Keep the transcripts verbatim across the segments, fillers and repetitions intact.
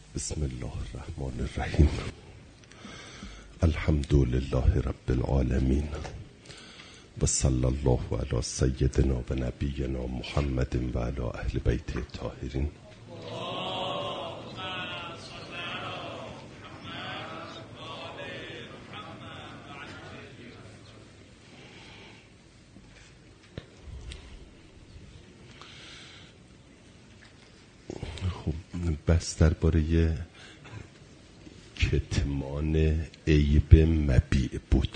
بسم الله الرحمن الرحیم. الحمد لله رب العالمین و صلی الله علی سیدنا و نبینا محمد و علی اهل بیت الطاهرین. بس درباره کتمان عیب مبیع بود.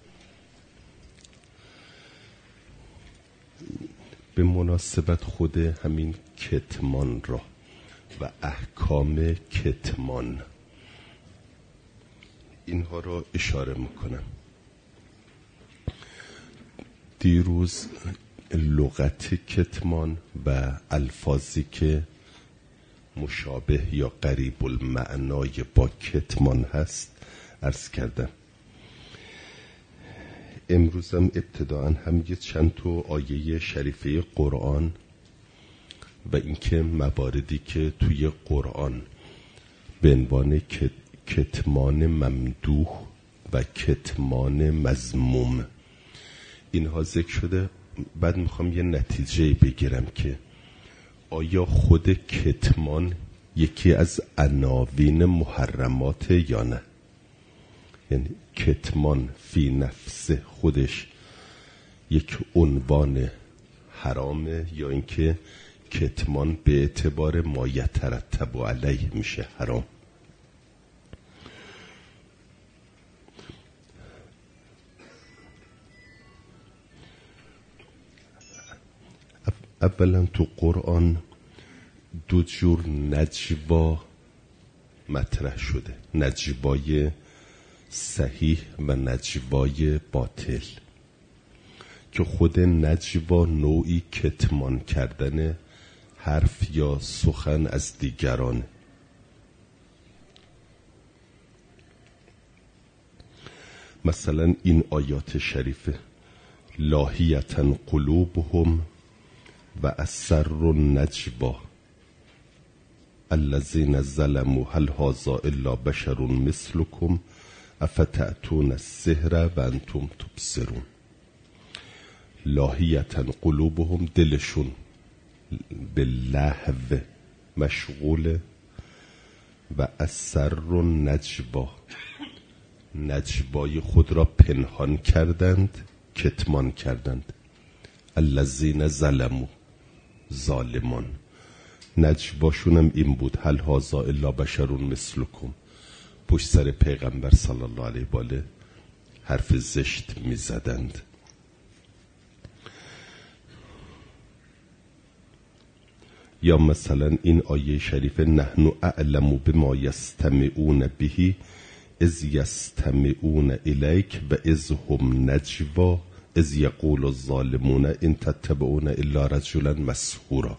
به مناسبت خود همین کتمان را و احکام کتمان اینها را اشاره میکنم. دیروز لغت کتمان و الفاظی که مشابه یا قریب المعنای با کتمان هست عرض کردم. امروزم ابتداء هم یه چند تا آیه شریفه قرآن و اینکه مواردی که توی قرآن به عنوان کتمان ممدوح و کتمان مذموم اینها ذکر شده. بعد میخوام یه نتیجه بگیرم که آیا خود کتمان یکی از عناوین محرمات یا نه؟ یعنی کتمان فی نفس خودش یک عنوان حرامه یا اینکه کتمان به اعتبار ما یترتب علیه میشه حرام؟ اولا تو قرآن دو جور نجوا مطرح شده، نجوای صحیح و نجوای باطل، که خود نجوا نوعی کتمان کردن حرف یا سخن از دیگران. مثلا این آیات شریفه لاهیتا قلوبهم و اسر النجوا الذین ظلموا هل هذا الا بشر مثلکم افتأتون السحر و انتم تبصرون. لاهیتا قلوبهم، دلشون به لهو مشغوله، و اسر النجوا، نجوای خود را پنهان کردند، کتمان کردند. الذین ظلموا، ظالمان، نجواشونم این بود هل هذا الا بشر مثلکم. پشت سر پیغمبر صلی الله علیه و آله حرف زشت می زدند. یا مثلا این آیه شریف نحن اعلم بما یستمعون به اذ یستمعون الیک و اذ هم نجوا اذ یقول الظالمون ان تتبعون الا رجلا مسحورا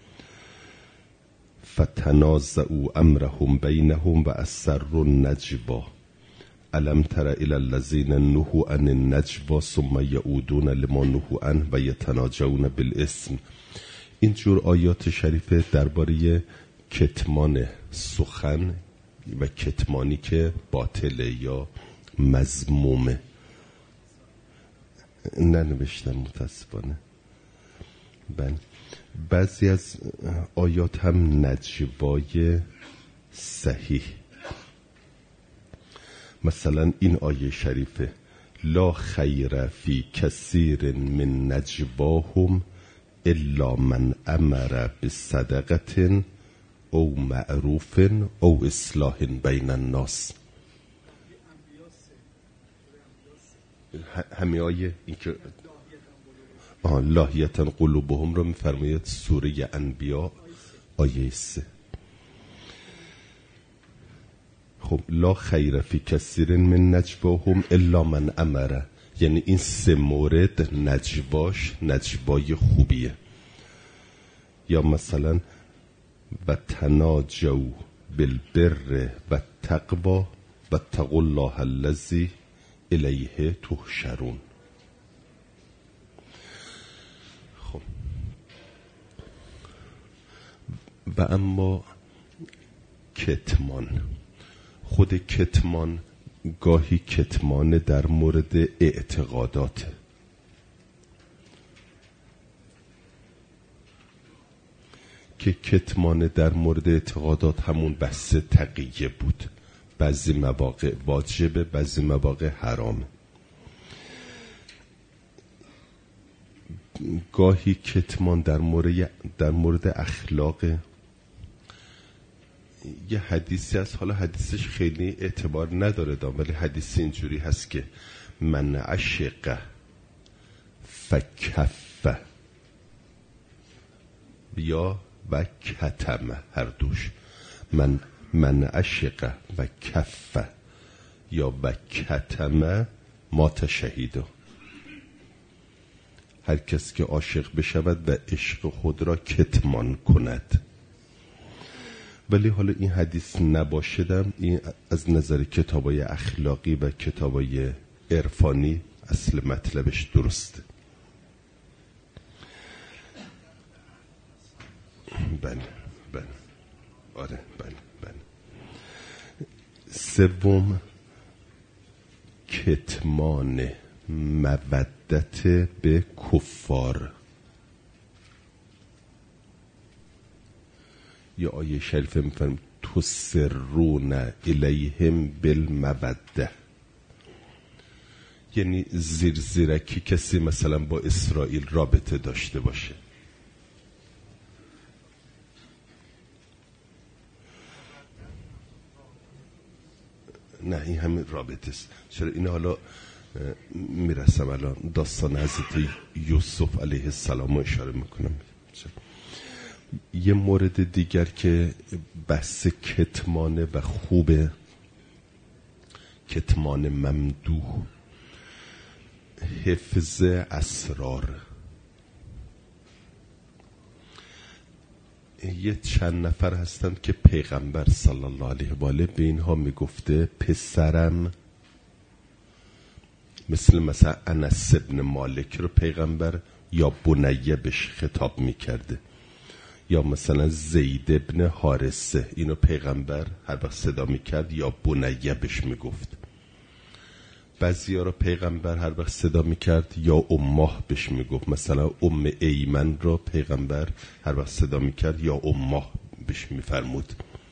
فتنازعوا امرهم بینهم و اسروا النجوا الم تر الی الذین نهوا عن النجوا ثم یعودون لما نهوا عنه و یتناجون بالاثم. این جور آیات شریفه درباره کتمان سخن و کتمانی که باطله یا مذمومه. ننوشتم متاسفانه. بله، بعضی از آیات هم نجوای صحیح. مثلا این آیه شریفه لا خیر فی کثیر من نجواهم الا من امر بصدقه او معروف او اصلاح بین الناس. همه آیه این که لاهیتا قلوبهم رو میفرماید سوره انبیاء آیه سه. خب لا خیر فی کثیر من نجواهم الا من امر، یعنی این سه مورد نجواش نجوای خوبیه. یا مثلا و تناجوا بالبر و تقوا و اتقوا الله الذی الیه تحشرون. خب و اما کتمان. خود کتمان گاهی کتمان در مورد اعتقادات، که کتمان در مورد اعتقادات همون بحث تقیه بود، بعضی مواقع واجبه، بعضی مواقع حرامه. گاهی کتمان در مورد در مورد اخلاق. یه حدیثی هست، حالا حدیثش خیلی اعتبار نداره دام، ولی حدیث اینجوری هست که من عشق فکف یا و کتم، هر دوش، من من عشق و کف یا و کتم مات شهیدا. هر کس که عاشق بشود و عشق خود را کتمان کند. ولی حالا این حدیث نباشدم، این از نظر کتابای اخلاقی و کتابای عرفانی اصل مطلبش درسته. بله بله آره بله بله. سوم، کتمان مودت به کفار. یا آیه شریفه میفرم تسرون الیهم بالموده، یعنی زیر زیرکی کسی مثلا با اسرائیل رابطه داشته باشه. نه این همین رابطه است. چرا این حالا میرسم الان داستان حضرت یوسف علیه السلام رو اشاره میکنم. یه مورد دیگر که بحث کتمانه و خوبه، کتمان ممدوح، حفظ اسرار. یه چند نفر هستند که پیغمبر صلی الله علیه و آله به اینها میگفته پسرم، مثل مثلا انس ابن مالک رو پیغمبر یا بنیه بهش خطاب میکرده، یا مثلا زید ابن حارثه، اینو پیغمبر هر وقت صدا میکرد یا بنیه بهش میگفت. بعضی ها رو پیغمبر هر وقت صدا میکرد یا اماه بهش میگفت، مثلا ام ایمن رو پیغمبر هر وقت صدا میکرد یا اماه بهش میفرمود.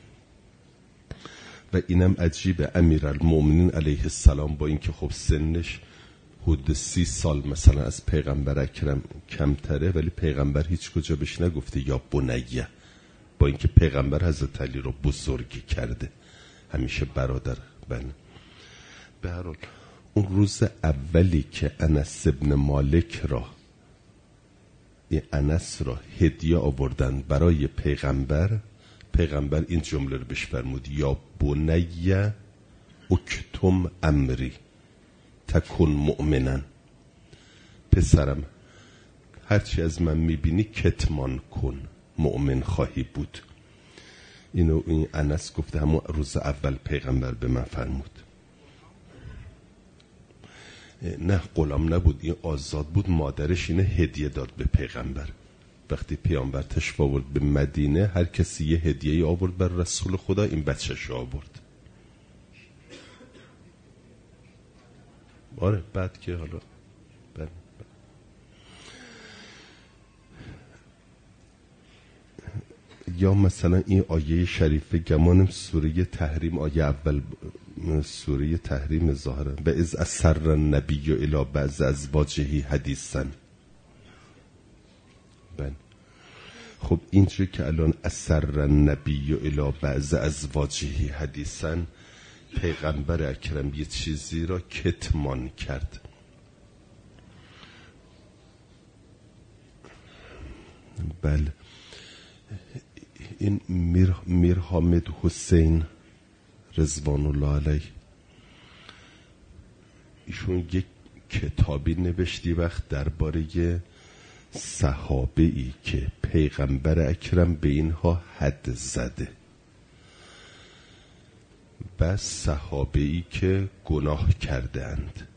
و اینم عجیبه، امیرالمومنین علیه السلام با اینکه خب سنش حدود سی سال مثلا از پیغمبر اکرم کمتره، ولی پیغمبر هیچ کجا بهش نگفته یا بنیه، با اینکه پیغمبر حضرت علی رو بزرگی کرده، همیشه برادر. بله به هر حال اون روز اولی که انس ابن مالک را، این انس را هدیه آوردن برای پیغمبر، پیغمبر این جمله رو بهش فرمود یا بنیه اکتم امری تکن مؤمنن، پسرم هرچی از من میبینی کتمان کن، مؤمن خواهی بود. اینو این انس گفته همون روز اول پیغمبر به من فرمود. نه غلام نبود، این آزاد بود، مادرش اینه هدیه داد به پیغمبر. وقتی پیامبر تشریف آورد به مدینه، هر کسی یه هدیه آورد بر رسول خدا، این بچه‌ش آورد. آره بعد که حالا بله. یا مثلا این آیه شریفه گمانم سوره تحریم، آیه اول سوره تحریم ظاهرا، و اذ اسر النبی الی بعض ازواجه حدیثا. بله خب اینجوری که الان اسر النبی الی بعض ازواجه حدیثا، پیغمبر اکرم یه چیزی را کتمان کرد. بله این میر, میر حامد حسین رضوان الله علیه، ایشون یک کتابی نوشتی وقت درباره صحابه ای که پیغمبر اکرم به اینها حد زده، بس صحابه ای که گناه کرده اند.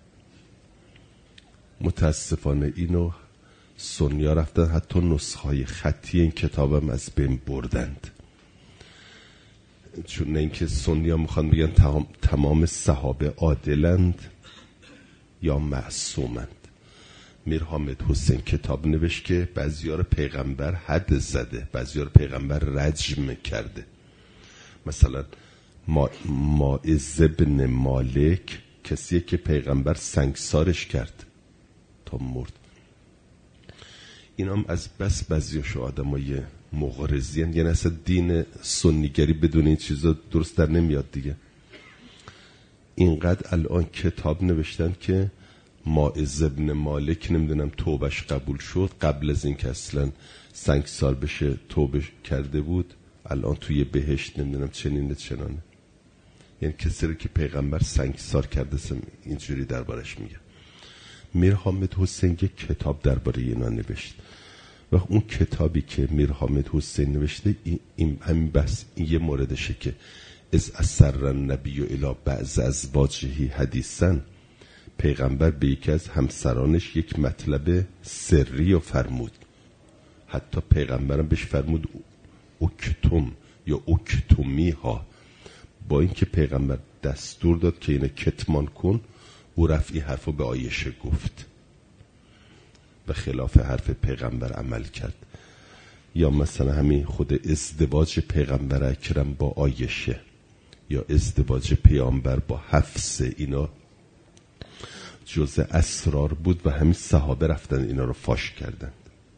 متاسفانه اینو سنیا رفتن حتی نسخه های خطی این کتابم از بین بردند. چون نه اینکه سنی ها میخوان بگن تمام صحابه عادلند یا معصومند. میر حامد حسین کتاب نوشت که بعضی‌ها رو پیغمبر حد زده، بعضی‌ها رو پیغمبر رجم کرده. مثلا ما ماعز ابن مالک کسیه که پیغمبر سنگسارش کرد تا مرد. این هم از بس بعضی‌هاشو آدمای مغرضین، یعنی اصلا دین سنیگری بدون این چیزا درست در نمیاد دیگه. اینقدر الان کتاب نوشتن که ماعز ابن مالک نمیدونم توبش قبول شد، قبل از این که اصلا سنگسار بشه توبه کرده بود، الان توی بهشت نمیدونم چنینه چنانه. یعنی کسی رو که پیغمبر سنگسار کرده اینجوری دربارش میگه. میر حامد حسین یک کتاب درباره اینا نوشت و اون کتابی که میر حامد حسین نوشته این همین بس این یه موردشه که از اسر النبی الی بعض ازواجه حدیثا، پیغمبر به یکی از همسرانش یک مطلب سری رو فرمود. حتی پیغمبرم بهش فرمود اکتم یا اکتمی ها، با اینکه پیغمبر دستور داد که اینه کتمان کن، او رفت این حرف رو به عایشه گفت و خلاف حرف پیغمبر عمل کرد. یا مثلا همین خود ازدواج پیغمبر اکرم با عایشه یا ازدواج پیامبر با حفصه، اینا جزء اسرار بود و همین صحابه رفتن اینا رو فاش کردند.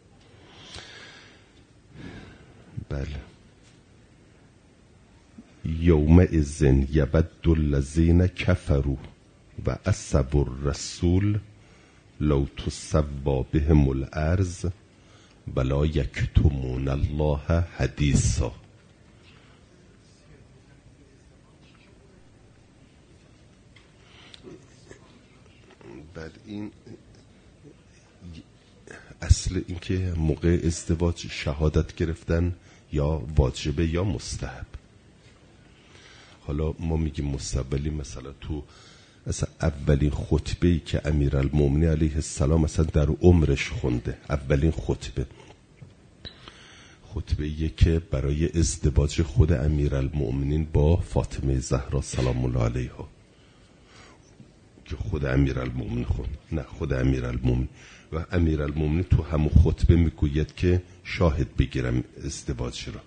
بله. یوم اذن یبد الذین کفروا و عصوا الرسول لو تسوا بهم الارض ولا یکتمون الله حدیثا. بعد این اصل این که موقع ازدواج شهادت گرفتن یا واجبه یا مستحب. حالا ما میگیم مستحب، ولی مثلا تو مثلا اولین خطبه‌ای که امیرالمومنین علیه السلام مثلا در عمرش خونده، اولین خطبه خطبه‌ای که برای ازدواج خود امیرالمومنین با فاطمه زهرا سلام الله علیها که خود امیرالمومنین خوند، نه خود امیرالمومنین. و امیرالمومنین تو همون خطبه میگوید که شاهد بگیرم ازدواج را.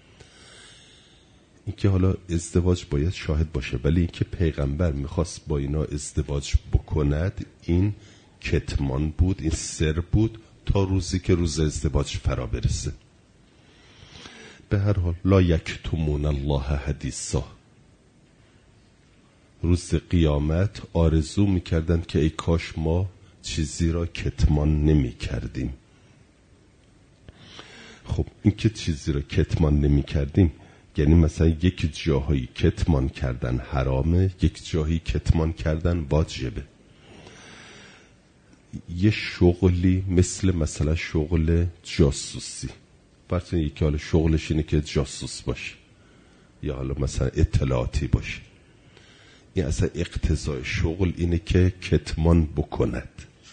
این که حالا ازدواج باید شاهد باشه، ولی این که پیغمبر میخواست با اینا ازدواج بکند این کتمان بود، این سر بود تا روزی که روز ازدواج فرا برسه. به هر حال لا یکتمون الله حدیثا، روز قیامت آرزو میکردند که ای کاش ما چیزی را کتمان نمی کردیم. خب این که چیزی را کتمان نمی کردیم یعنی مثلا یک جاهایی کتمان کردن حرامه، یک جاهایی کتمان کردن واجبه. یه شغلی مثل مثلا شغل جاسوسی، فرض کنید یکی حالا شغلش اینه که جاسوس باشه یا حالا مثلا اطلاعاتی باشه، این اصلا اقتضای شغل اینه که کتمان بکند.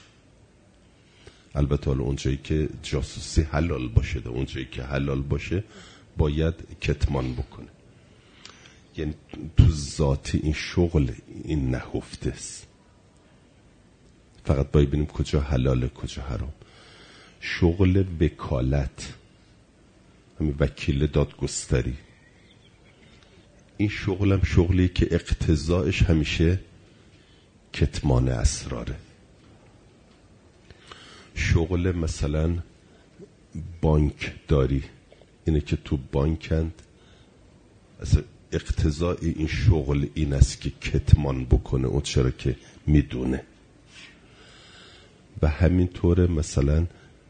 البته حالا اونجایی که جاسوسی حلال باشه ده اونجایی که حلال باشه باید کتمان بکنه. یعنی تو ذات این شغل این نهفته است، فقط باید ببینیم کجا حلاله کجا حرام. شغل وکالت، همین وکیل دادگستری، این شغلم شغلی که اقتضاعش همیشه کتمان اسراره. شغل مثلا بانک داری اینه که تو بانکند، اصلا اقتضاع این شغل این است که کتمان بکنه، اون چرا که میدونه. و همینطوره مثلا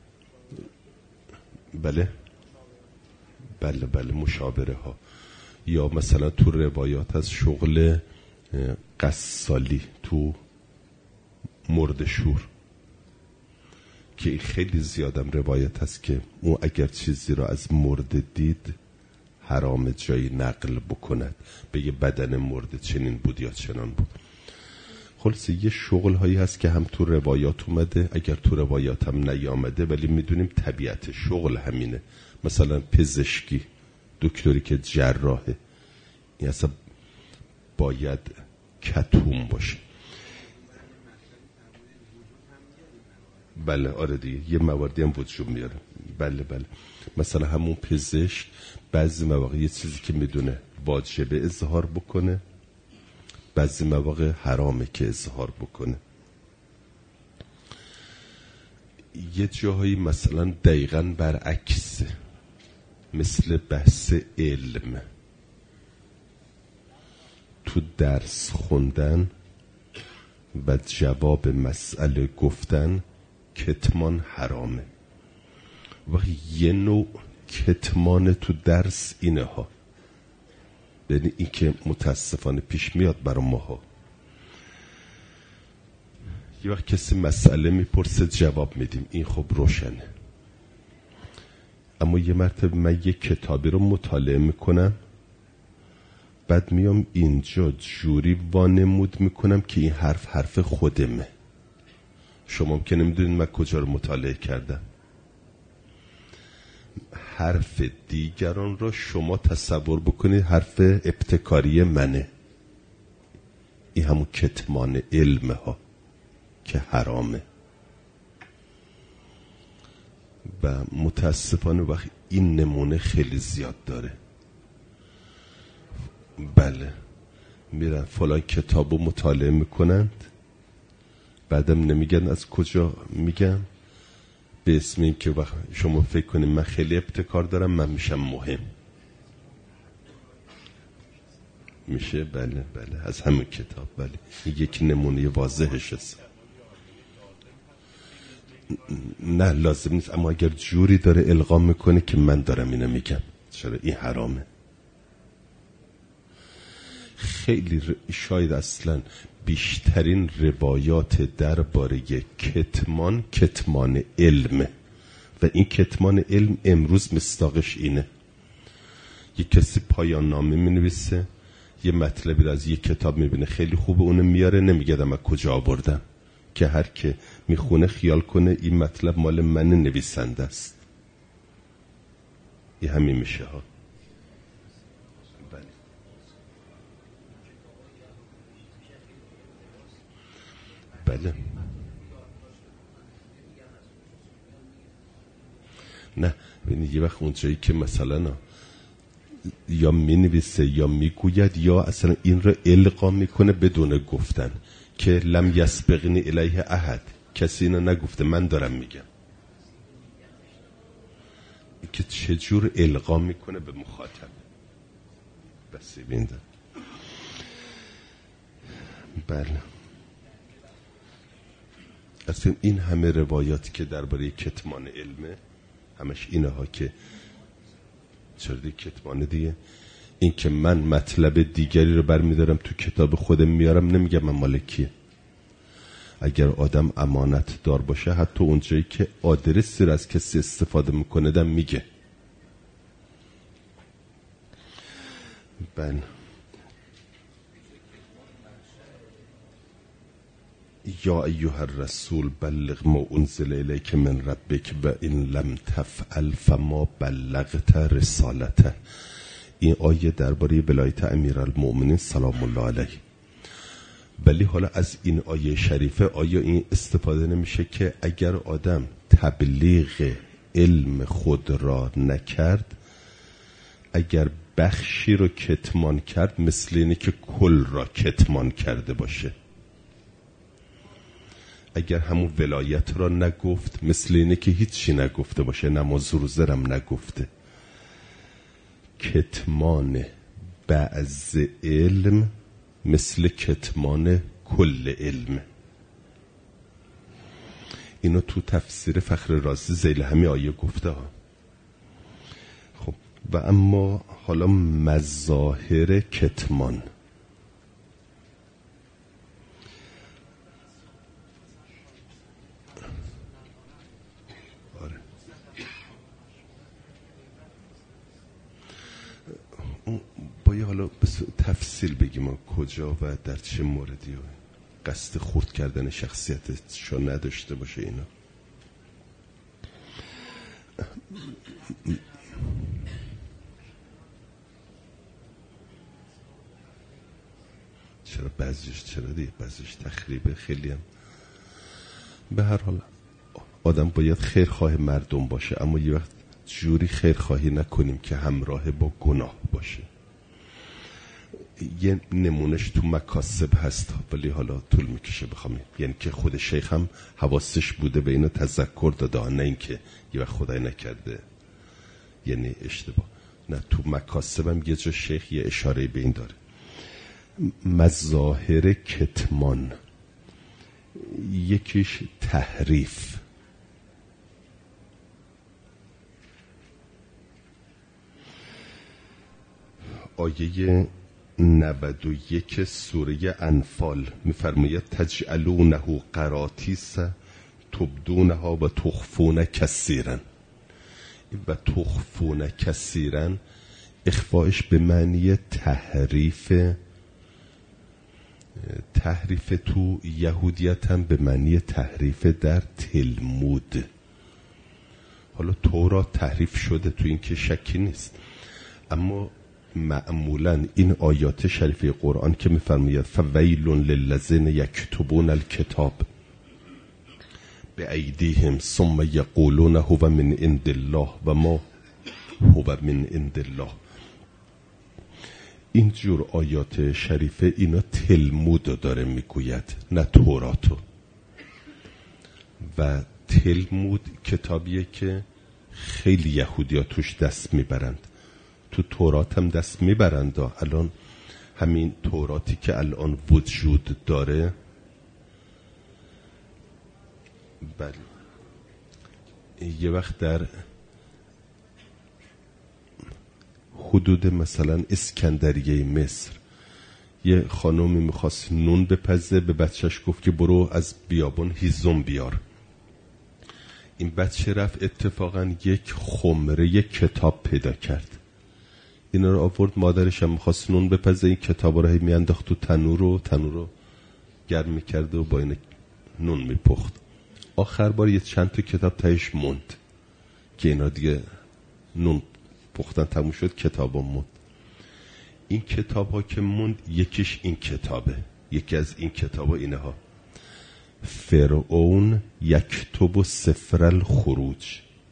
بله بله بله مشاوره ها، یا مثلا تو روایات از شغل قصالی تو مردشور که خیلی زیادم روایت هست که اون اگر چیزی را از مرده دید حرام جایی نقل بکند، به یه بدن مرده چنین بود یا چنان بود. خلاصه یه شغل هایی هست که هم تو روایات اومده، اگر تو روایات هم نیامده ولی میدونیم طبیعت شغل همینه. مثلا پزشکی، دکتری که جراحه، این اصلا باید کتوم باشه. بله آره دیگه یه مواردی هم وجود میاره. بله بله مثلا همون پزشک بعضی مواقع یه چیزی که میدونه واجبه اظهار بکنه، بعضی مواقع حرامه که اظهار بکنه. یه جاهایی مثلا دقیقاً برعکسه، مثل بحث علم. تو درس خوندن و جواب مسئله گفتن کتمان حرامه. و یه نوع کتمان تو درس اینه ها، یعنی این که متاسفانه پیش میاد برای ماها. یه وقت کسی مسئله میپرسه جواب میدیم، این خب روشنه. اما یه مرتبه من یه کتابی رو مطالعه میکنم، بعد میام اینجا جوری وانمود میکنم که این حرف حرف خودمه. شما که نمیدونید من کجا رو مطالعه کردم. حرف دیگران را شما تصور بکنید حرف ابتکاری منه. این همون کتمان علمه ها که حرامه. و متاسفانه وقت این نمونه خیلی زیاد داره. بله میرن فلان کتابو مطالعه میکنند، بعدم نمیگن از کجا، میگن به اسم این که وقت شما فکر کنید من خیلی ابتکار دارم من میشم مهم میشه. بله بله از همون کتاب. بله این یکی نمونه واضحش است. نه لازم نیست، اما اگر جوری داره القا میکنه که من دارم اینو میگم، چرا این حرامه. خیلی شاید اصلا بیشترین روایات درباره کتمان کتمان علمه و این کتمان علم امروز مصداقش اینه. یک کسی پایان نامه می نویسه، یه مطلبی رو از یک کتاب میبینه خیلی خوبه، اونو میاره، نمیگه من کجا آوردم، که هر که میخونه خیال کنه این مطلب مال من نویسنده است. این همین میشه ها. بله نه ببینید یه وقت اونجایی که مثلا یا مینویسه یا میگوید یا اصلا این رو القا میکنه بدون گفتن که لم یسبقنی الیه احد، کسی اینو نگفته من دارم میگم، که چجور القا میکنه به مخاطب. بسی بینده. بله اصلا این همه روایاتی که درباره کتمان علمه همش اینه ها که چرا دیگه کتمان دیگه، این که من مطلب دیگری رو برمیدارم تو کتاب خودم میارم، نمیگم من مالکیه. اگر آدم امانت دار باشه حتی اونجایی که آدرسی رو از کسی استفاده میکنه دم میگه. بله یا ایها الرسول بلغ ما انزل الیک من ربک و ان لم تفعل فما بلغت رسالته. این آیه درباره ولایت امیرالمؤمنین سلام الله علیه. ولی حالا از این آیه شریفه آیا این استفاده نمیشه که اگر آدم تبلیغ علم خود را نکرد، اگر بخشی رو کتمان کرد مثل اینه که کل را کتمان کرده باشه. اگر همون ولایت را نگفت مثل اینه که هیچی نگفته باشه، نماز روزه رم نگفته. کتمان بعض علم مثل کتمان کل علم. اینو تو تفسیر فخر رازی ذیل همین آیه گفته ها. خب و اما حالا مظاهر کتمان. آره باید حالا بس تفصیل بگیم کجا و در چه موردی قصد خورد کردن شخصیتشو نداشته باشه. اینا چرا بعضیش چرا دیگه بعضیش تخریبه. خیلی هم به هر حال آدم باید خیرخواه مردم باشه، اما یه وقت جوری خیرخواهی نکنیم که همراه با گناه باشه. یه نمونش تو مکاسب هست ولی حالا طول میکشه بخوام، یعنی که خود شیخ هم حواسش بوده به اینو تذکر داده، نه اینکه یه وقت خدای نکرده یعنی اشتباه. نه، تو مکاسب هم یه جا شیخ یه اشاره به این داره. مظاهر کتمان، یکیش تحریف. آیه نود و یک سوره انفال میفرماید تجعلونه قراطیس تبدونها و تخفون کثیرا. و تخفون کثیرا اخفاش به معنی تحریف. تحریف تو یهودیت هم به معنی تحریف در تلمود. حالا تورات تحریف شده، تو این که شکی نیست، اما معمولا این آیات شریفه قرآن که میفرماید فویل للذین یکتبون الکتاب بأیدیهم ثم یقولون هو من عند الله و ما هو من عند الله، این جور آیات شریفه اینا تلمود داره میگوید، نه توراتو. و تلمود کتابیه که خیلی یهودی ها توش دست میبرند، تو تورات هم دست میبرند. الان همین توراتی که الان وجود داره، بله، یه وقت در حدود مثلا اسکندریه مصر یه خانومی میخواست نون بپزه، به بچهش گفت که برو از بیابون هیزم بیار. این بچه رفت اتفاقا یک خمره یک کتاب پیدا کرد، اینا رو آورد، مادرش هم میخواست نون بپزه، این کتاب رو هی میانداخت تو تنور رو تنور رو گرم میکرد و با این نون میپخت. آخر بار یه چند تا کتاب تایش موند که اینا دیگه نون پختن تموم شد، کتاب هم موند. این کتاب ها که موند یکیش این کتابه، یکی از این کتاب ها اینه ها: فرعون یکتب سفر الخروج.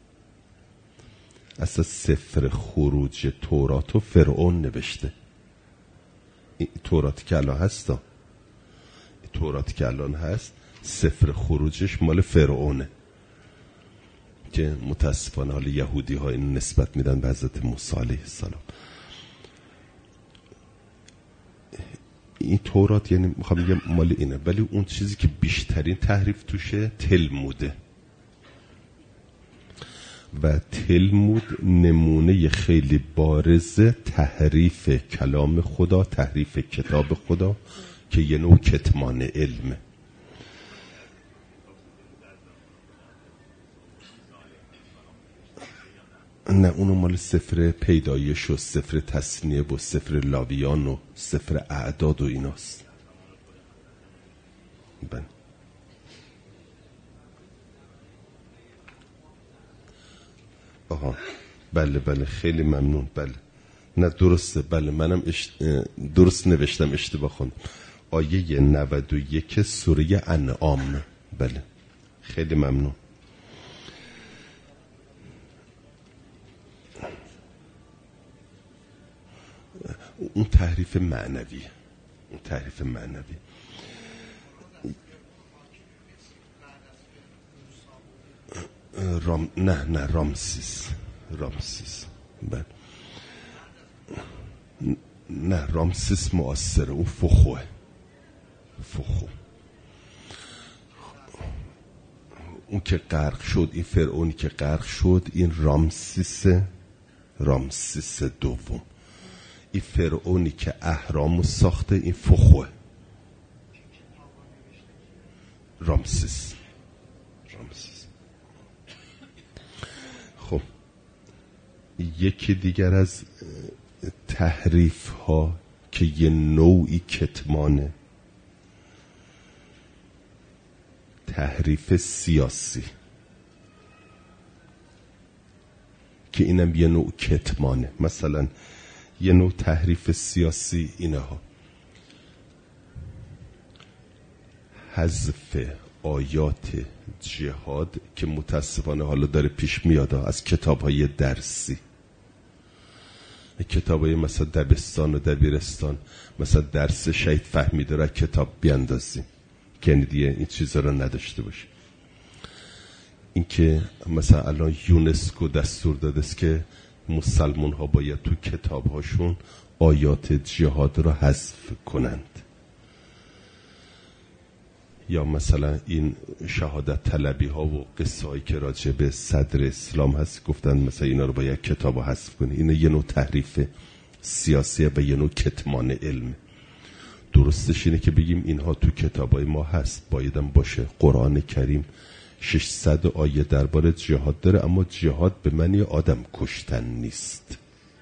اصلا سفر خروج تورات و فرعون نوشته. این تورات که الان هست، تورات که الان هست سفر خروجش مال فرعونه که متاسفانه حال یهودی ها این نسبت میدن به حضرت موسی علیه السلام. این تورات یعنی میخوام بگم مال اینه، ولی اون چیزی که بیشترین تحریف توشه تلموده. و تلمود نمونه خیلی بارز تحریف کلام خدا، تحریف کتاب خدا، که یه نوع کتمان علمه. نه، اونو مال سفر پیدایش و سفر تثنیه و سفر لاویان و سفر اعداد و ایناست. بله. آها، بله بله، خیلی ممنون. بله، نه درسته، بله منم اشت... درست نوشتم، اشتباه خوندم. آیه نود و یک سوره انعام. بله، خیلی ممنون. اون تحریف معنوی، اون تحریف معنوی. رام نه نه رامسیس رامسیس بله. نه، رامسیس مؤثره، اون فخوه فخو اون که غرق شد، این فرعونی که غرق شد، این رامسیس رامسیس دوم. این فرعونی که اهرامو ساخته، این فخوه رامسیس رامسیس. خب یکی دیگر از تحریف ها که یه نوعی کتمانه، تحریف سیاسی، که اینم یه نوع کتمانه. مثلا یه نوع تحریف سیاسی اینه ها: حذف آیات جهاد که متاسفانه حالا داره پیش میاد از کتاب‌های درسی، کتاب‌های مثلا دبستان و دبیرستان، مثلا درس شهید فهمیده را کتاب بیاندازیم که دیگه این چیزا رو نداشته باشه. این که مثلا الان یونسکو دستور داده است که مسلمان ها باید تو کتاب هاشون آیات جهاد را حذف کنند، یا مثلا این شهادت طلبی ها و قصه هایی که راجع به صدر اسلام هست گفتن مثلا اینا رو باید کتاب ها حذف کنی. این یه نوع تحریف سیاسیه و یه نوع کتمان علم. درستش اینه که بگیم اینها تو کتاب های ما هست، بایدم باشه. قرآن کریم ششصد آیه درباره جهاد داره، اما جهاد به معنی آدم کشتن نیست.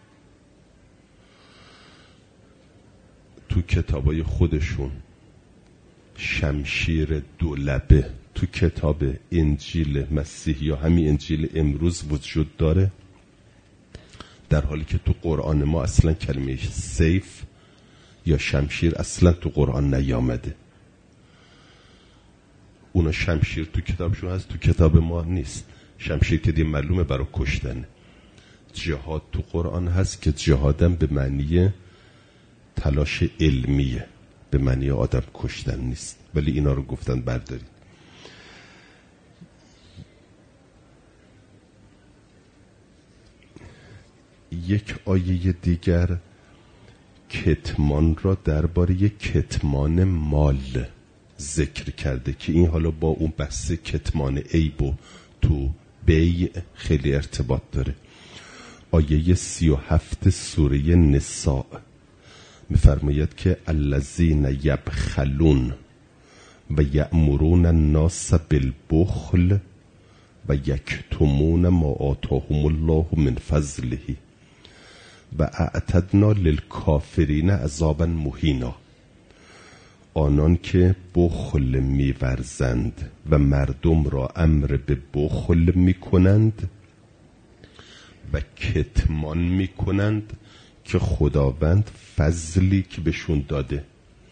تو کتابای خودشون شمشیر دولبه تو کتاب انجیل مسیح یا همین انجیل امروز وجود داره، در حالی که تو قرآن ما اصلا کلمه سیف یا شمشیر اصلا تو قرآن نیامده. اونا شمشیر تو کتابشون هست، تو کتاب ما نیست. شمشیر که دیگه معلومه برای کشتن. جهاد تو قرآن هست که جهادم به معنی تلاش علمیه، به معنی آدم کشتن نیست، ولی اینا رو گفتن بردارید. یک آیه دیگر کتمان را درباره کتمان مال ذکر کرده که این حالا با اون بحث کتمان عیب و تو بیع خیلی ارتباط داره. آیه سی و هفت سوره نساء میفرماید که الذین یبخلون و یأمرون الناس بالبخل و یکتمون ما آتاهم الله من فضله و اعتدنا للکافرین عذابا مهینا. آنان که بخل می‌ورزند و مردم را امر به بخل می‌کنند و کتمان می‌کنند که خداوند فضلی که بهشون داده.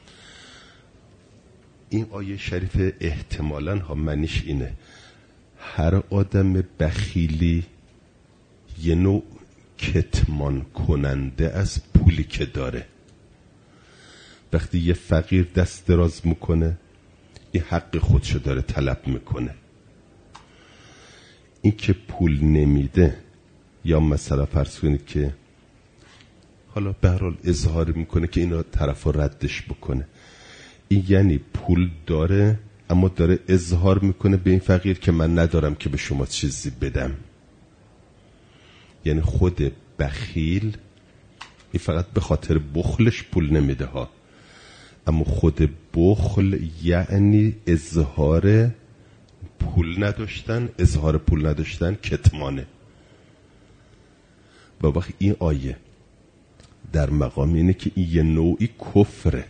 این آیه شریف احتمالاً ها معنیش اینه هر آدم بخیلی یه نوع کتمان کننده از پولی که داره. وقتی یه فقیر دست دراز میکنه این حق خودشو داره طلب میکنه. این که پول نمیده یا مثلا فرض کنید که حالا به هر حال اظهار میکنه که اینا طرفو ردش بکنه، این یعنی پول داره اما داره اظهار میکنه به این فقیر که من ندارم که به شما چیزی بدم. یعنی خود بخیل این فقط به خاطر بخلش پول نمیده ها، اما خود بخل یعنی اظهار پول نداشتن، اظهار پول نداشتن کتمانه. با وقت این آیه در مقام اینه که این یه نوعی کفره.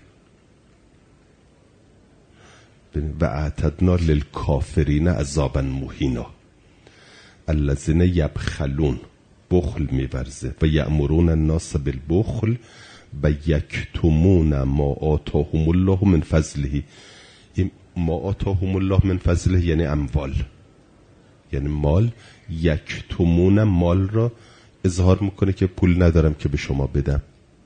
و اعتدنا للکافرین عذابا مهینا. الذین یبخلون بخل میورزه و یأمرون الناس بالبخل و یکتمون ما آتاهم الله من فضله. ما آتاهم الله من فضله یعنی اموال، یعنی مال. یکتمون مال را اظهار میکنه که پول ندارم که به شما بدم.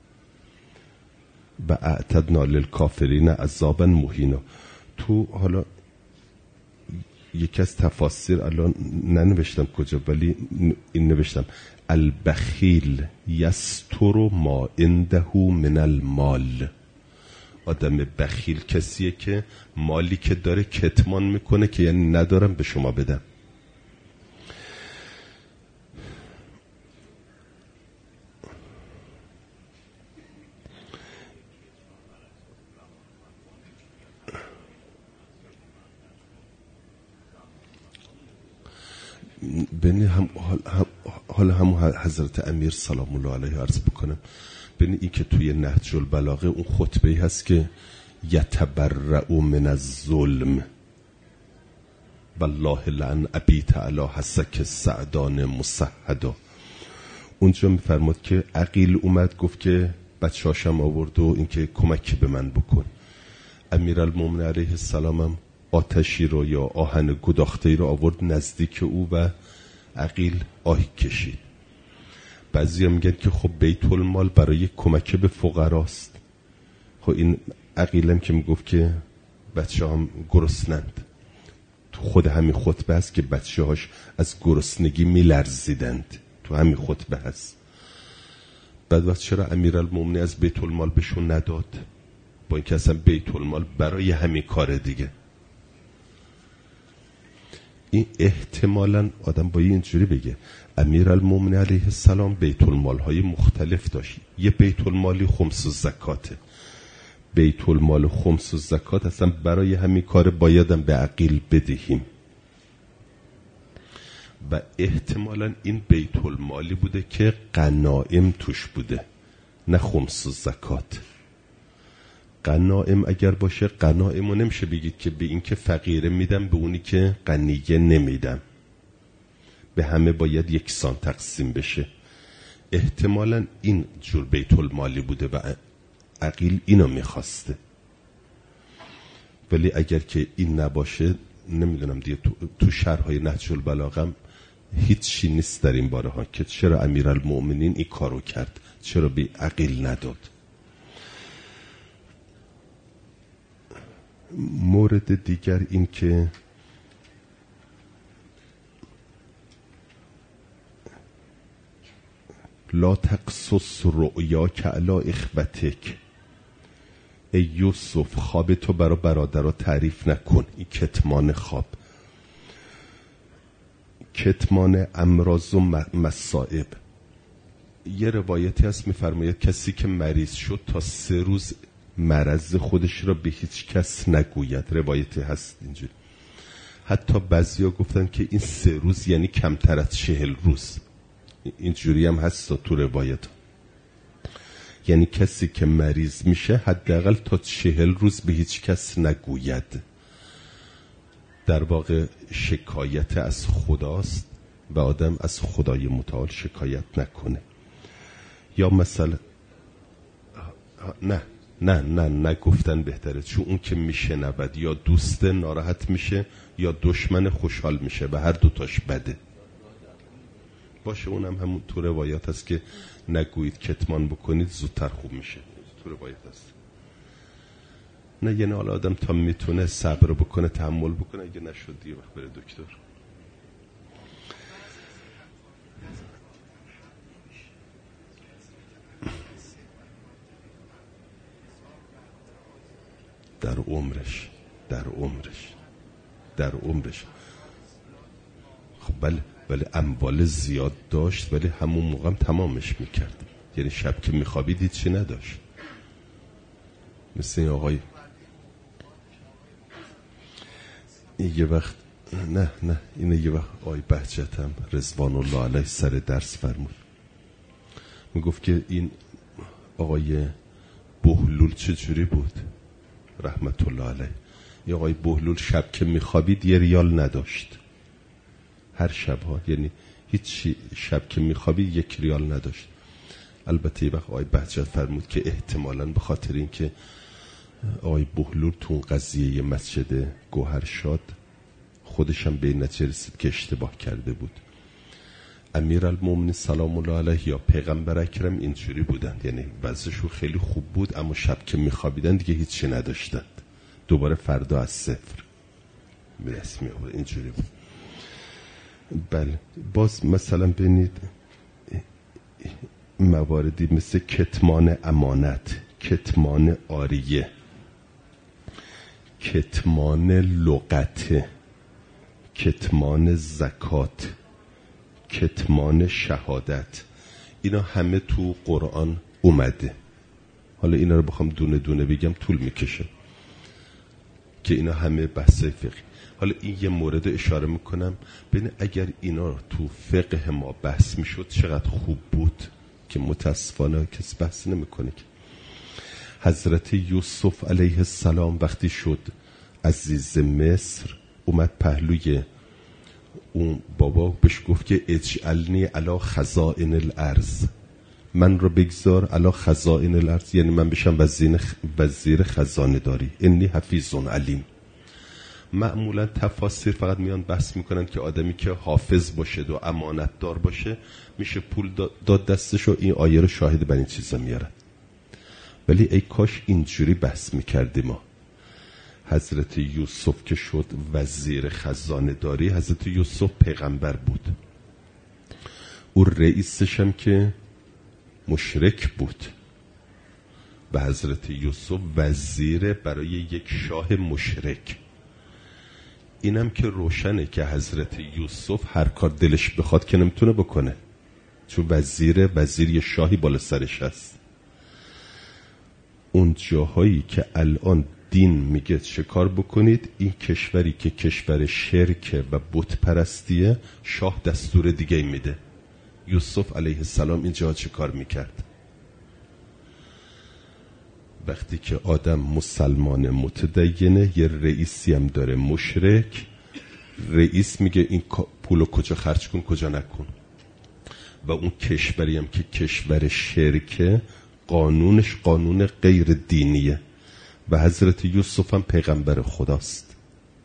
و اعتدنا للکافرین عذابا مهینا. تو حالا یکی از تفاسیر الان ننوشتم کجا ولی این نوشتم البخیل یستر ما عنده من المال. آدم بخیل کسیه که مالی که داره کتمان میکنه که یعنی ندارم به شما بدم. بینی هم حالا هم حضرت امیر سلام الله علیه عرض بکنم، بینی این که توی نهج البلاغه اون خطبه‌ای هست که یتبرأ من الظلم والله لعن ابیت علی حسک سعدان مسحدا. اونجا میفرماد که عقیل اومد گفت که بچه‌هاشم آورد و این که کمکی به من بکن. امیرالمومنین علیه السلام هم آتشی رو یا آهن گداخته‌ای رو آورد نزدیک او و عقیل آه کشید. بعضی هم میگن که خب بیت المال برای کمک به فقراست. خب این عقیلم که میگفت که بچه هم گرسنند، تو خود همین خطبه هست که بچه هاش از گرسنگی میلرزیدند، تو همین خطبه هست. بعد وقت چرا امیرالمومنین از بیت المال بهشون نداد؟ با اینکه اصلا بیت المال برای همین کار دیگه. این احتمالاً آدم با اینجوری بگه امیرالمومنین علیه السلام بیت المال های مختلف داشت. یه بیت المالی خمس و زکاته. بیت المال خمس و زکات اصلا برای همین کار بایدم به عقیل بدهیم و احتمالاً این بیت المالی بوده که غنایم توش بوده، نه خمس و زکات. غنایم اگر باشه، غنایمو نمیشه بگید که به این که فقیره میدم به اونی که غنیه نمیدم، به همه باید یکسان تقسیم بشه. احتمالاً این جور بیت المالی بوده و عقیل اینو میخواسته. ولی اگر که این نباشه نمیدونم دیگه، تو, تو شرحهای نهج البلاغه هیچی نیست در این باره ها که چرا امیرالمومنین این کارو کرد، چرا به عقیل نداد. مورد دیگر این که لا تقصص رؤیاک علی اخوتک، ای یوسف خواب تو برا برادرها تعریف نکن. این کتمان خواب، کتمان امراض و مصائب. یه روایتی هست میفرماید کسی که مریض شد تا سه روز مرض خودش را به هیچ کس نگوید. روایتی هست اینجوری. حتی بعضیا گفتن که این سه روز یعنی کمتر از چهل روز. اینجوری هم هست تو روایت، یعنی کسی که مریض میشه حداقل تا چهل روز به هیچ کس نگوید. در واقع شکایت از خداست و آدم از خدای متعال شکایت نکنه. یا مثلا نه نه نه نه گفتن بهتره، چون اون که میشنود یا دوست ناراحت میشه یا دشمن خوشحال میشه و هر دوتاش بده. باشه اونم همون تو روایات هست که نگویید، کتمان بکنید زودتر خوب میشه. تو روایت هست. نه یعنی حالا آدم تا میتونه صبر بکنه، تحمل بکنه، اگه نشد دیگه وقت بره دکتر. در عمرش در عمرش در عمرش خب بله بله اموال زیاد داشت، ولی همون موقع هم تمامش میکرد. یعنی شب که میخوابید هیچ چی نداشت. مثل این آقای این یه وقت نه نه اینه یه وقت آقای بهجت هم رضوان الله علیه سر درس فرمود، میگفت که این آقای بهلول چجوری بود رحمت الله علیه. این آقای بهلول شب که میخوابید یه ریال نداشت، هر شب ها، یعنی هیچ شب که میخوابید یک ریال نداشت. البته یه وقت آقای بهجت فرمود که احتمالاً به خاطر این که آقای بهلول تو اون قضیه مسجد گوهرشاد خودشم به این نتیجه رسید که اشتباه کرده بود. امیرالمومنین سلام الله علیه یا پیغمبر اکرم اینجوری بودند، یعنی وضعشون خیلی خوب بود اما شب که میخوابیدن دیگه هیچی نداشتند، دوباره فردا از صفر میرسمی بود. اینجوری بود. بله باز مثلا ببینید مواردی مثل کتمان امانت، کتمان عاریه، کتمان لغته، کتمان زکات، کتمان شهادت، اینا همه تو قرآن اومده. حالا اینا رو بخوام دونه دونه بگم طول میکشه که اینا همه بحث فقهی. حالا این یه مورد اشاره میکنم، ببین اگر اینا تو فقه ما بحث میشد چقدر خوب بود، که متاسفانه کسی بحث نمیکنه. که حضرت یوسف علیه السلام وقتی شد عزیز مصر، اومد پهلوی اون بابا بهش گفت که اجعلنی علی خزائن الارض، من رو بگذار علی خزائن الارض، یعنی من بشم وزیر وزیر خزانه داری. انی حفیظ علیم. معمولا تفاسیر فقط میان بحث میکنن که آدمی که حافظ باشه و امانت دار باشه میشه پول داد دستش و این آیه رو شاهد بر این چیزا میارن. ولی ای کاش اینجوری بحث میکردیم ما. حضرت یوسف که شد وزیر خزانه داری، حضرت یوسف پیغمبر بود، او رئیسش هم که مشرک بود و حضرت یوسف وزیر برای یک شاه مشرک. اینم که روشنه که حضرت یوسف هر کار دلش بخواد که نمیتونه بکنه، چون وزیر وزیر یه شاهی بالا سرش هست. اون جاهایی که الان دین میگه چه کار بکنید، این کشوری که کشور شرک و بت پرستیه شاه دستور دیگه میده. یوسف علیه السلام اینجا چه کار میکرد؟ وقتی که آدم مسلمان متدینه یه رئیسی هم داره مشرک، رئیس میگه این پولو کجا خرج کن کجا نکن، و اون کشوری هم که کشور شرکه قانونش قانون غیر دینیه و حضرت یوسف هم پیغمبر خداست.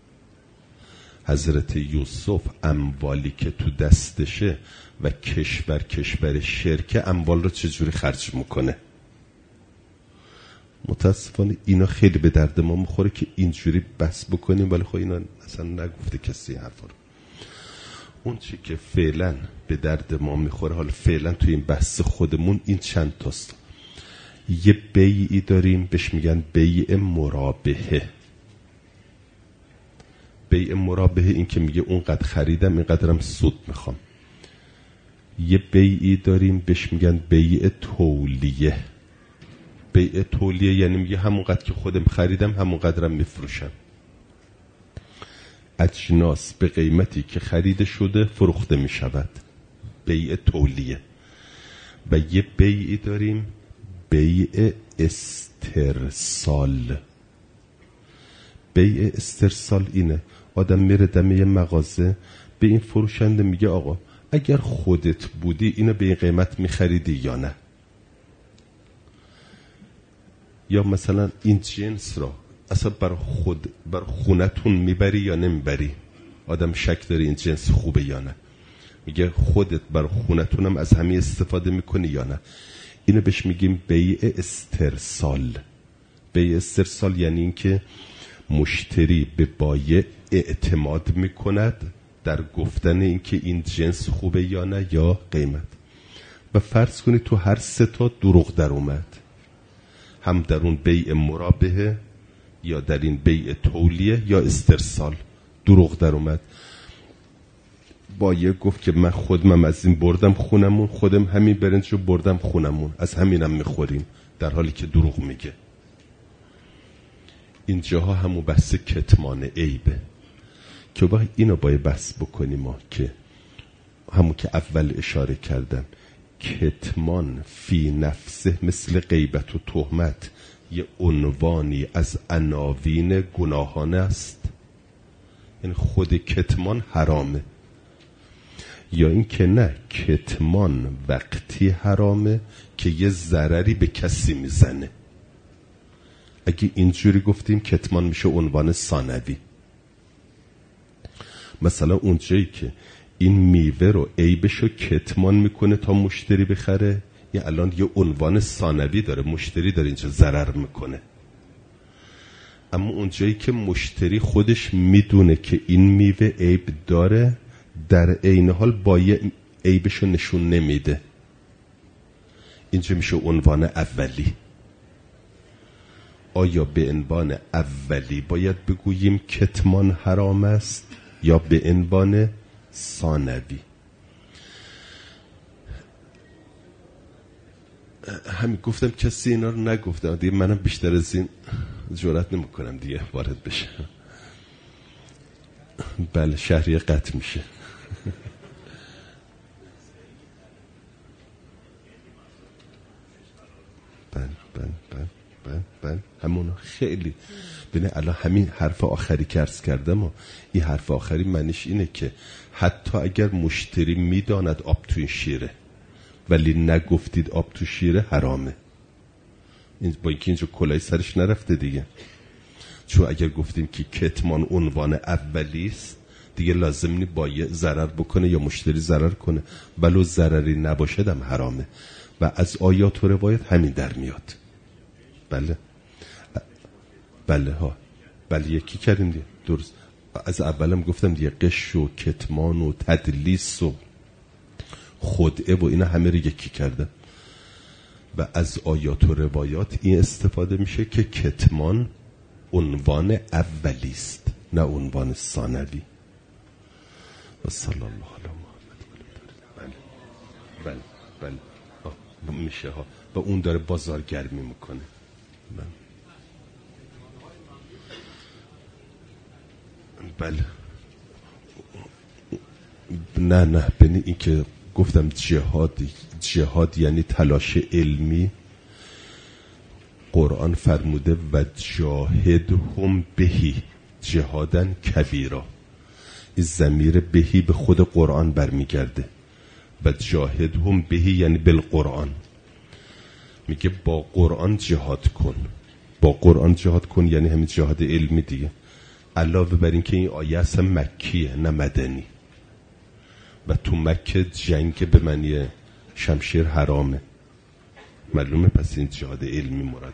حضرت یوسف اموالی که تو دستشه و کشور کشور شرکه اموال رو چجوری خرج میکنه. متاسفانه اینا خیلی به درد ما میخوره که اینجوری بحث بکنیم، ولی خب اینا اصلا نگفته کسی حرفا رو. اون چی که فعلا به درد ما میخوره حالا فعلا توی این بحث خودمون این چند تاست. یه بیعی داریم بهش میگن بیع مرابحه. بیع مرابحه این که میگه اونقدر خریدم اینقدرم سود میخوام. یه بیعی داریم بهش میگن بیع تولیه. بیع تولیه یعنی میگه همونقدر که خودم خریدم همونقدرم میفروشم. اجناس به قیمتی که خریده شده فروخته میشود، بیع تولیه. و یه بیعی داریم بیع استرسال. بیع استرسال اینه آدم میره دم یه مغازه به این فروشنده میگه آقا اگر خودت بودی اینو به این قیمت میخریدی یا نه، یا مثلا این جنس را اصلا بر خود بر خونتون میبری یا نمیبری. آدم شک داره این جنس خوبه یا نه، میگه خودت بر خونتونم از همین استفاده میکنی یا نه. اینو بهش میگیم بیع استرسال. بیع استرسال یعنی این که مشتری به بایع اعتماد میکند در گفتن این که این جنس خوبه یا نه یا قیمت. و فرض کنید تو هر سه تا دروغ در اومد، هم در اون بیع مرابحه یا در این بیع تولیه یا استرسال دروغ در اومد. بایع گفت که من خودم از این بردم خونمون، خودم همین برنج رو بردم خونمون، از همینم میخوریم، در حالی که دروغ میگه. اینجاها همون بحث کتمان عیبه که باید اینو باید بحث بکنیم ما، که همون که اول اشاره کردم کتمان فی نفسه مثل غیبت و تهمت یه عنوانی از عناوین گناهانه است. یعنی خود کتمان حرامه، یا این که نه کتمان وقتی حرامه که یه ضرری به کسی میزنه. اگه اینجوری گفتیم کتمان میشه عنوان ثانوی. مثلا اونجایی که این میوه رو عیبشو کتمان میکنه تا مشتری بخره، یه الان یه عنوان ثانوی داره، مشتری داره اینجا ضرر میکنه. اما اونجایی که مشتری خودش میدونه که این میوه عیب داره، در عین حال بایع عیبشو نشون نمیده، اینجا میشه عنوان اولی. آیا به عنوان اولی باید بگوییم کتمان حرام است یا به عنوان ثانوی؟ همین گفتم کسی اینا رو نگفتم دیگه، منم بیشتر از این جرئت نمیکنم دیگه وارد بشم. بله شهریه قطع میشه. بله بله بله بله بله همون خیلی ببین الان همین حرف آخری که عرض کردم و این حرف آخری معنیش اینه که حتی اگر مشتری میداند آب تو این شیره ولی نگفتید آب تو شیره حرامه. این با اینکه اینجا کلاه سرش نرفته دیگه، چون اگر گفتیم که کتمان عنوان اولیست دیگه لازم نی بایع ضرر بکنه یا مشتری ضرر کنه، ولو ضرری نباشد هم حرامه و از آیات و روایت همین در میاد. بله بله ها بله یکی کردیم دیگه، درست. از اولم گفتم دیگه قش و کتمان و تدلیس و خدعه و اینا همه رو یکی کرده و از آیات و روایات این استفاده میشه که کتمان عنوان اولیست نه عنوان ثانوی. و صلی الله علی محمد. بله بله بله ها میشه ها و اون داره بازارگرمی میکنه. بله نه نه ببین این که گفتم جهاد، جهاد یعنی تلاش علمی. قرآن فرموده و جاهدهم بهی جهادن کبیرا. این ضمیر بهی به خود قرآن برمیگرده و جاهدهم بهی یعنی بالقرآن. میگه با قرآن جهاد کن، با قرآن جهاد کن یعنی همین جهاد علمی دیگه. علاوه بر این که این آیه اصلا مکیه نه مدنی و تو مکه جنگ به معنی شمشیر حرامه، معلومه، پس این جهاد علمی مراده.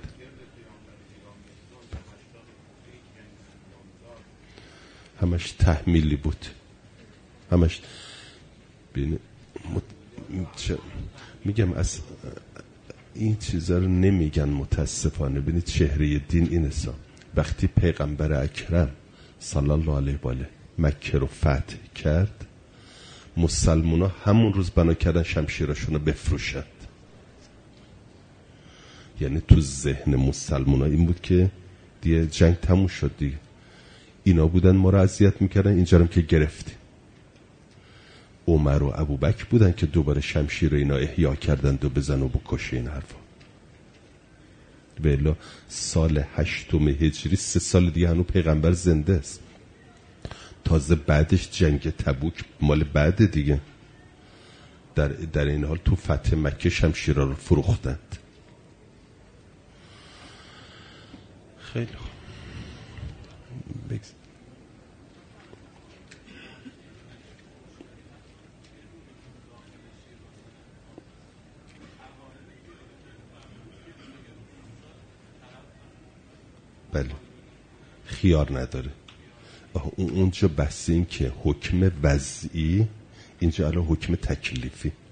همش تحمیلی بود، همش بین مت... چه... میگم از این چیزا رو نمیگن متاسفانه. ببینید چهره دین این است، وقتی پیغمبر اکرم صلی الله علیه و آله مکه رو فتح کرد، مسلمونا همون روز بنا کردن شمشیرشون رو بفروشند. یعنی تو ذهن مسلمونا این بود که دیگه جنگ تموم شد دیگه، اینا بودن ما رو اذیت میکردن، اینجا هم که گرفتیم. عمر و ابوبکر بودن که دوباره شمشیر اینا احیا کردند و بزن و بکشه این حرفا. بلا سال هشتم هجری، سه سال دیگه هنو پیغمبر زنده است. تازه بعدش جنگ تبوک مال بعد دیگه. در, در این حال تو فتح مکه شمشیرها رو فروختند. خیلی خوب. بگذارم بله خیار نداره. اونجا بحث این که حکم وضعی، اینجا الان حکم تکلیفی.